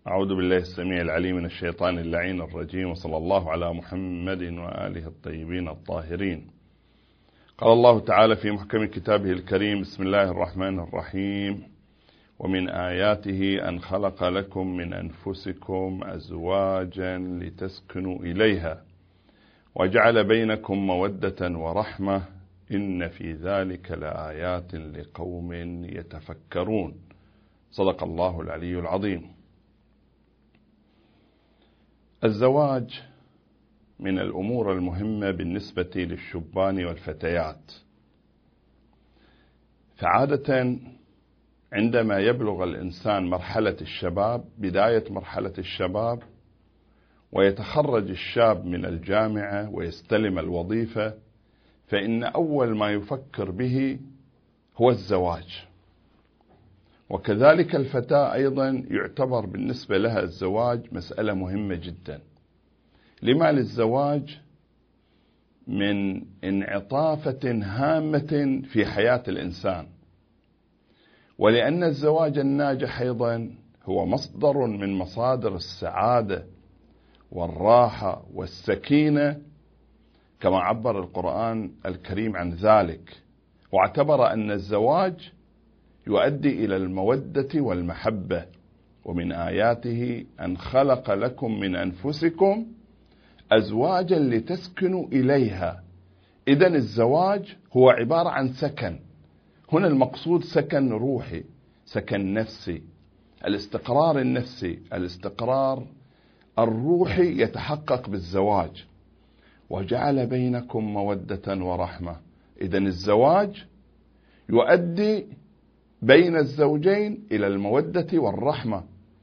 أعوذ بالله السميع العليم من الشيطان اللعين الرجيم، وصلى الله على محمد وآله الطيبين الطاهرين. قال الله تعالى في محكم كتابه الكريم: بسم الله الرحمن الرحيم: ومن آياته أن خلق لكم من أنفسكم أزواجا لتسكنوا إليها وجعل بينكم مودة ورحمة إن في ذلك لآيات لقوم يتفكرون. صدق الله العلي العظيم. الزواج من الأمور المهمة بالنسبة للشبان والفتيات، فعادة عندما يبلغ الإنسان مرحلة الشباب، بداية مرحلة الشباب، ويتخرج الشاب من الجامعة ويستلم الوظيفة، فإن أول ما يفكر به هو الزواج. وكذلك الفتاة أيضا يعتبر بالنسبة لها الزواج مسألة مهمة جدا. لما للزواج من انعطافة هامة في حياة الإنسان، ولأن الزواج الناجح أيضا هو مصدر من مصادر السعادة والراحة والسكينة، كما عبر القرآن الكريم عن ذلك، واعتبر أن الزواج يؤدي إلى المودة والمحبة. ومن آياته أن خلق لكم من أنفسكم أزواجا لتسكنوا إليها. إذن الزواج هو عبارة عن سكن. هنا المقصود سكن روحي، سكن نفسي، الاستقرار النفسي، الاستقرار الروحي يتحقق بالزواج. وجعل بينكم مودة ورحمة. إذن الزواج يؤدي بين الزوجين إلى المودة والرحمة،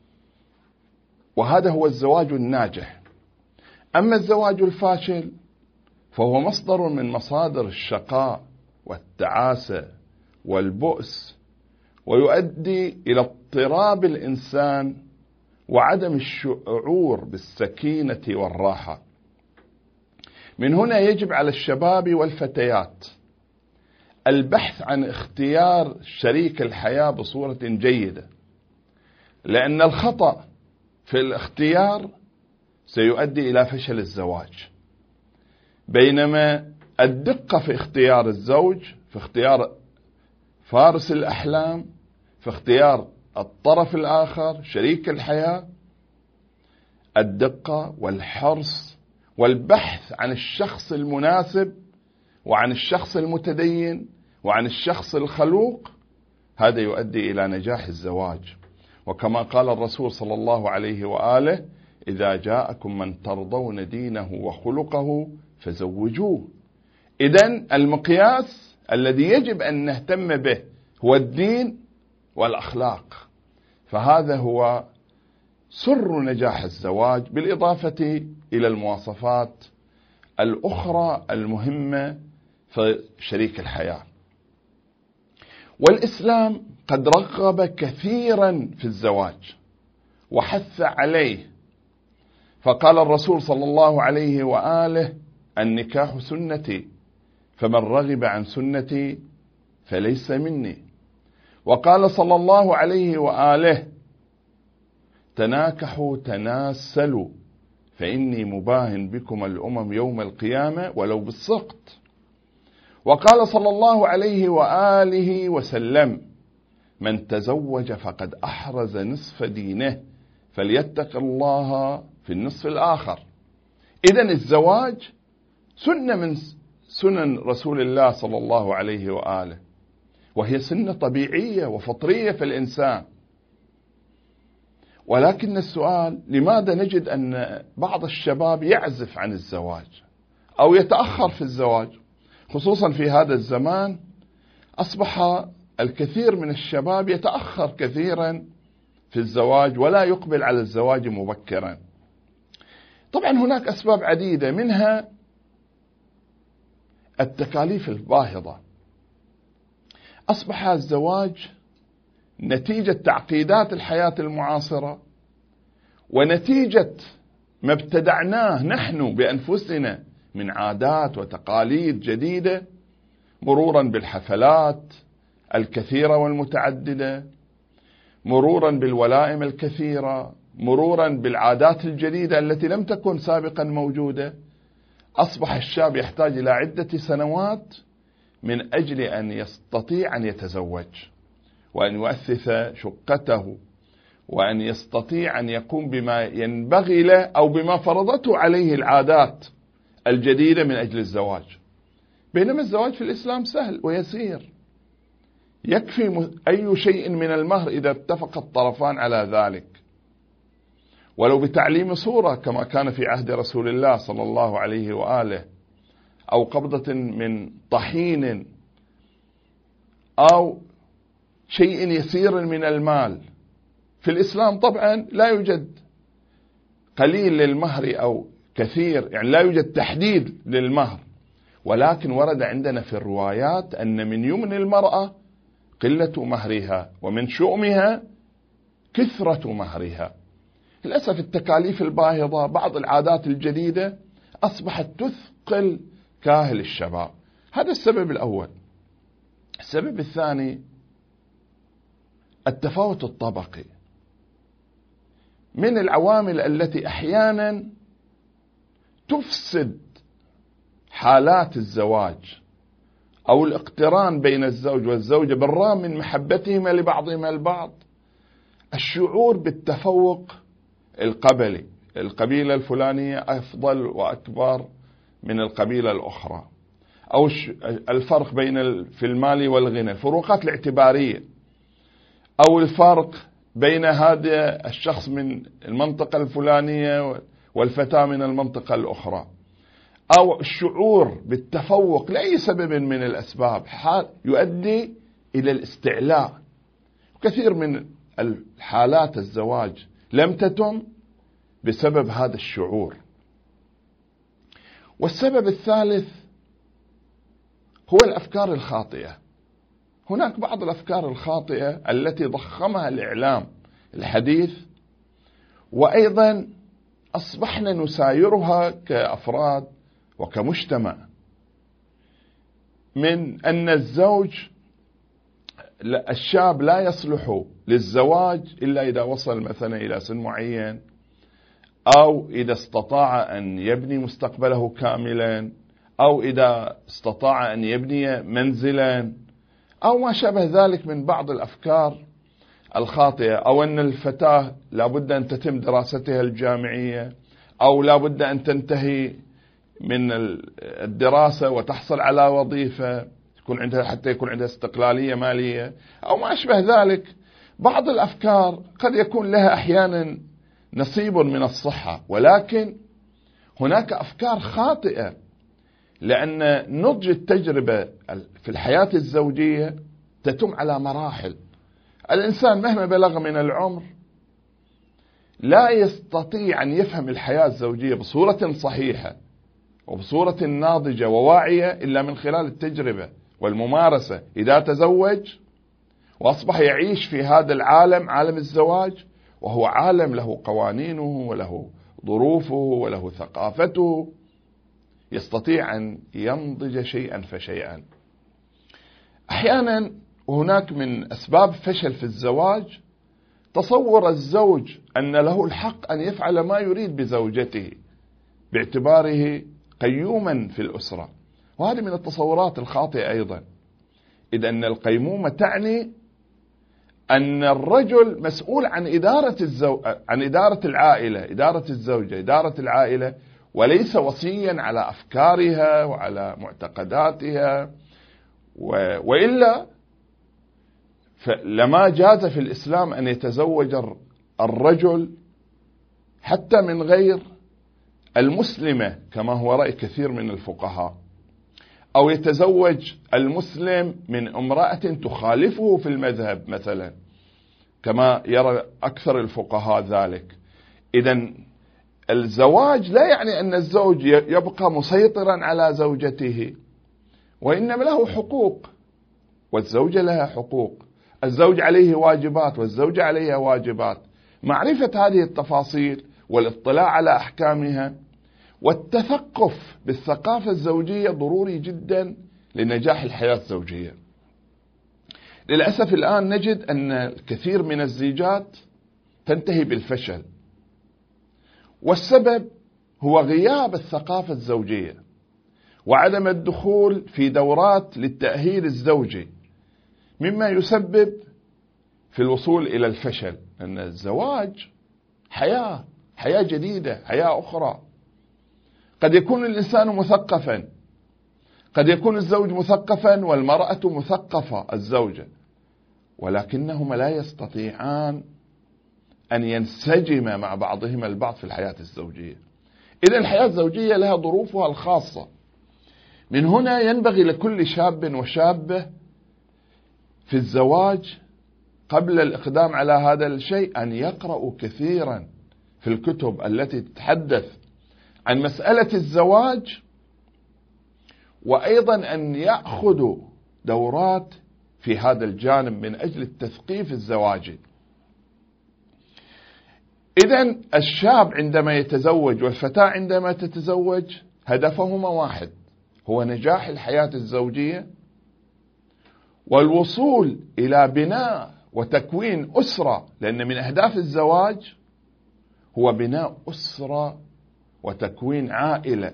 وهذا هو الزواج الناجح. أما الزواج الفاشل فهو مصدر من مصادر الشقاء والتعاسة والبؤس، ويؤدي إلى اضطراب الإنسان وعدم الشعور بالسكينة والراحة. من هنا يجب على الشباب والفتيات البحث عن اختيار شريك الحياة بصورة جيدة، لأن الخطأ في الاختيار سيؤدي إلى فشل الزواج، بينما الدقة في اختيار الزوج، في اختيار فارس الأحلام، في اختيار الطرف الآخر شريك الحياة، الدقة والحرص والبحث عن الشخص المناسب وعن الشخص المتدين وعن الشخص الخلوق، هذا يؤدي إلى نجاح الزواج. وكما قال الرسول صلى الله عليه وآله: إذا جاءكم من ترضون دينه وخلقه فزوجوه. إذن المقياس الذي يجب أن نهتم به هو الدين والأخلاق، فهذا هو سر نجاح الزواج، بالإضافة إلى المواصفات الأخرى المهمة في شريك الحياة. والإسلام قد رغب كثيرا في الزواج وحث عليه، فقال الرسول صلى الله عليه وآله: النكاح سنتي فمن رغب عن سنتي فليس مني. وقال صلى الله عليه وآله: تناكحوا تناسلوا فإني مباهن بكم الأمم يوم القيامة ولو بالسقط. وقال صلى الله عليه وآله وسلم: من تزوج فقد أحرز نصف دينه فليتق الله في النصف الآخر. إذن الزواج سنة من سنن رسول الله صلى الله عليه وآله، وهي سنة طبيعية وفطرية في الإنسان. ولكن السؤال: لماذا نجد أن بعض الشباب يعزف عن الزواج أو يتأخر في الزواج؟ خصوصا في هذا الزمان أصبح الكثير من الشباب يتأخر كثيرا في الزواج ولا يقبل على الزواج مبكرا. طبعا هناك أسباب عديدة، منها التكاليف الباهظة. أصبح الزواج نتيجة تعقيدات الحياة المعاصرة، ونتيجة ما ابتدعناه نحن بأنفسنا من عادات وتقاليد جديدة، مرورا بالحفلات الكثيرة والمتعددة، مرورا بالولائم الكثيرة، مرورا بالعادات الجديدة التي لم تكن سابقا موجودة، أصبح الشاب يحتاج إلى عدة سنوات من أجل أن يستطيع أن يتزوج وأن يؤسس شقته وأن يستطيع أن يقوم بما ينبغي له أو بما فرضته عليه العادات الجديدة من أجل الزواج. بينما الزواج في الإسلام سهل ويسير، يكفي أي شيء من المهر إذا اتفق الطرفان على ذلك، ولو بتعليم صورة كما كان في عهد رسول الله صلى الله عليه وآله، أو قبضة من طحين، أو شيء يسير من المال. في الإسلام طبعا لا يوجد قليل للمهر أو كثير، يعني لا يوجد تحديد للمهر، ولكن ورد عندنا في الروايات أن من يمن المرأة قلة مهرها ومن شؤمها كثرة مهرها. للأسف التكاليف الباهظة، بعض العادات الجديدة أصبحت تثقل كاهل الشباب. هذا السبب الأول. السبب الثاني التفاوت الطبقي. من العوامل التي أحيانا تفسد حالات الزواج أو الاقتران بين الزوج والزوجة بالرغم من محبتهما لبعضهما البعض الشعور بالتفوق القبلي، القبيلة الفلانية أفضل وأكبر من القبيلة الأخرى، أو الفرق بين في المال والغنى، الفروقات الاعتبارية، أو الفرق بين هذا الشخص من المنطقة الفلانية والفتاة من المنطقة الأخرى، أو الشعور بالتفوق لأي سبب من الأسباب يؤدي إلى الاستعلاء. كثير من الحالات الزواج لم تتم بسبب هذا الشعور. والسبب الثالث هو الأفكار الخاطئة. هناك بعض الأفكار الخاطئة التي ضخمها الإعلام الحديث، وأيضا أصبحنا نسايرها كأفراد وكمجتمع، من أن الشاب لا يصلح للزواج إلا إذا وصل مثلا إلى سن معين، أو إذا استطاع أن يبني مستقبله كاملا، أو إذا استطاع أن يبني منزلا، أو ما شابه ذلك من بعض الأفكار الخاطئة، أو أن الفتاة لابد أن تتم دراستها الجامعية، أو لابد أن تنتهي من الدراسة وتحصل على وظيفة حتى يكون عندها استقلالية مالية، أو ما أشبه ذلك. بعض الأفكار قد يكون لها أحيانا نصيب من الصحة، ولكن هناك أفكار خاطئة، لأن نضج التجربة في الحياة الزوجية تتم على مراحل. الإنسان مهما بلغ من العمر لا يستطيع أن يفهم الحياة الزوجية بصورة صحيحة وبصورة ناضجة وواعية إلا من خلال التجربة والممارسة. إذا تزوج وأصبح يعيش في هذا العالم، عالم الزواج، وهو عالم له قوانينه وله ظروفه وله ثقافته، يستطيع أن ينضج شيئا فشيئا. أحيانا هناك من أسباب فشل في الزواج تصور الزوج أن له الحق أن يفعل ما يريد بزوجته باعتباره قيوما في الأسرة، وهذه من التصورات الخاطئة أيضا، إذ أن القيمومة تعني أن الرجل مسؤول عن إدارة العائلة، إدارة الزوجة، إدارة العائلة، وليس وصيا على أفكارها وعلى معتقداتها. وإلا فلما جاز في الإسلام أن يتزوج الرجل حتى من غير المسلمة كما هو رأي كثير من الفقهاء، أو يتزوج المسلم من امرأة تخالفه في المذهب مثلا كما يرى أكثر الفقهاء ذلك. إذن الزواج لا يعني أن الزوج يبقى مسيطرا على زوجته، وإنما له حقوق والزوجة لها حقوق، الزوج عليه واجبات والزوجة عليها واجبات. معرفة هذه التفاصيل والاطلاع على أحكامها والتثقف بالثقافة الزوجية ضروري جدا لنجاح الحياة الزوجية. للأسف الآن نجد أن الكثير من الزيجات تنتهي بالفشل والسبب هو غياب الثقافة الزوجية وعدم الدخول في دورات للتأهيل الزوجي، مما يسبب في الوصول إلى الفشل. لأن الزواج حياة جديدة، حياة أخرى. قد يكون الإنسان مثقفا، قد يكون الزوج مثقفا والمرأة مثقفة الزوجة، ولكنهما لا يستطيعان أن ينسجما مع بعضهما البعض في الحياة الزوجية. إذن الحياة الزوجية لها ظروفها الخاصة. من هنا ينبغي لكل شاب وشابة في الزواج قبل الإقدام على هذا الشيء أن يقرأوا كثيرا في الكتب التي تتحدث عن مسألة الزواج، وأيضا أن يأخذوا دورات في هذا الجانب من أجل التثقيف الزواجي. إذن الشاب عندما يتزوج والفتاة عندما تتزوج هدفهما واحد، هو نجاح الحياة الزوجية والوصول إلى بناء وتكوين أسرة، لأن من أهداف الزواج هو بناء أسرة وتكوين عائلة.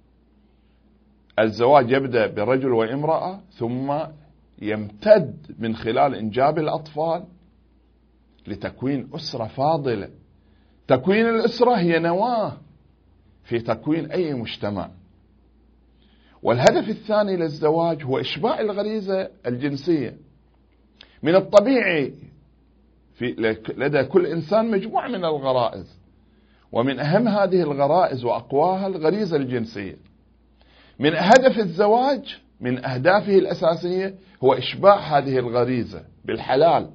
الزواج يبدأ برجل وامرأة ثم يمتد من خلال إنجاب الأطفال لتكوين أسرة فاضلة. تكوين الأسرة هي نواة في تكوين أي مجتمع. والهدف الثاني للزواج هو إشباع الغريزة الجنسية. من الطبيعي لدى كل إنسان مجموعة من الغرائز، ومن أهم هذه الغرائز وأقواها الغريزة الجنسية. من هدف الزواج من أهدافه الأساسية هو إشباع هذه الغريزة بالحلال.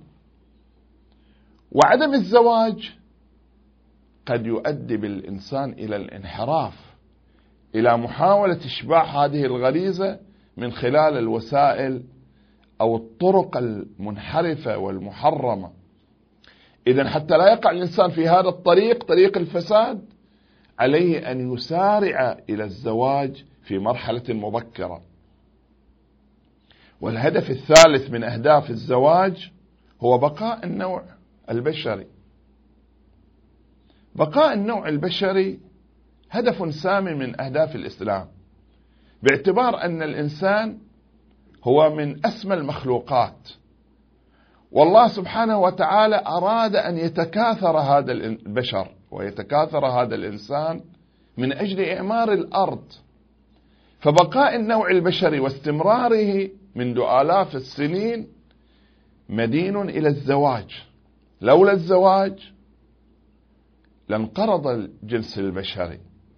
وعدم الزواج قد يؤدي بالإنسان إلى الانحراف، إلى محاولة إشباع هذه الغريزة من خلال الوسائل أو الطرق المنحرفة والمحرمة. إذن حتى لا يقع الإنسان في هذا الطريق، طريق الفساد، عليه أن يسارع إلى الزواج في مرحلة مبكرة. والهدف الثالث من أهداف الزواج هو بقاء النوع البشري. بقاء النوع البشري هدف سامي من أهداف الإسلام، باعتبار أن الإنسان هو من أسمى المخلوقات، والله سبحانه وتعالى أراد أن يتكاثر هذا البشر ويتكاثر هذا الإنسان من أجل إعمار الأرض. فبقاء النوع البشري واستمراره منذ آلاف السنين مدين إلى الزواج. لولا الزواج لانقرض الجنس البشري.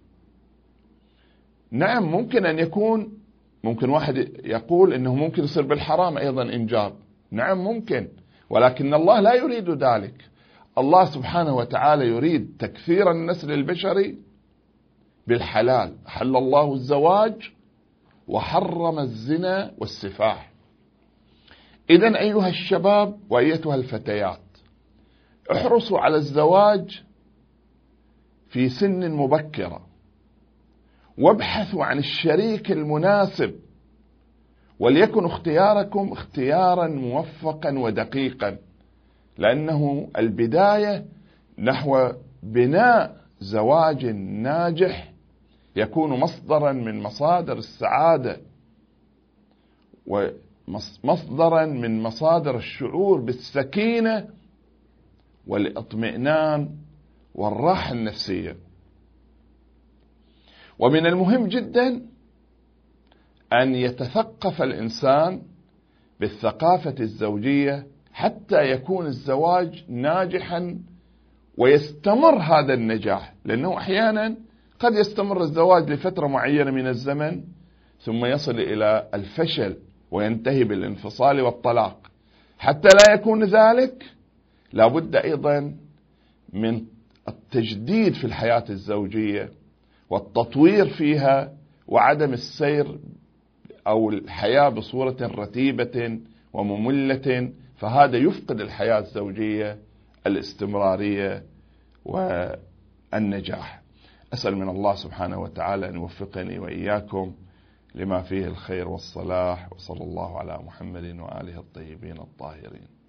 نعم، ممكن أن يكون، ممكن واحد يقول إنه ممكن يصير بالحرام أيضا إنجاب. نعم ممكن، ولكن الله لا يريد ذلك. الله سبحانه وتعالى يريد تكثير النسل البشري بالحلال. حل الله الزواج وحرم الزنا والسفاح. إذن أيها الشباب وأيتها الفتيات، احرصوا على الزواج في سن مبكرة، وابحثوا عن الشريك المناسب، وليكن اختياركم اختيارا موفقا ودقيقا، لأنه البداية نحو بناء زواج ناجح يكون مصدرا من مصادر السعادة ومصدرا من مصادر الشعور بالسكينة والاطمئنان والراحة النفسية. ومن المهم جدا أن يتثقف الإنسان بالثقافة الزوجية حتى يكون الزواج ناجحا ويستمر هذا النجاح، لأنه أحيانا قد يستمر الزواج لفترة معينة من الزمن ثم يصل إلى الفشل وينتهي بالانفصال والطلاق. حتى لا يكون ذلك لابد أيضا من التجديد في الحياة الزوجية والتطوير فيها، وعدم السير أو الحياة بصورة رتيبة ومملة، فهذا يفقد الحياة الزوجية الاستمرارية والنجاح. أسأل من الله سبحانه وتعالى أن يوفقني وإياكم لما فيه الخير والصلاح، وصلى الله على محمد وآله الطيبين الطاهرين.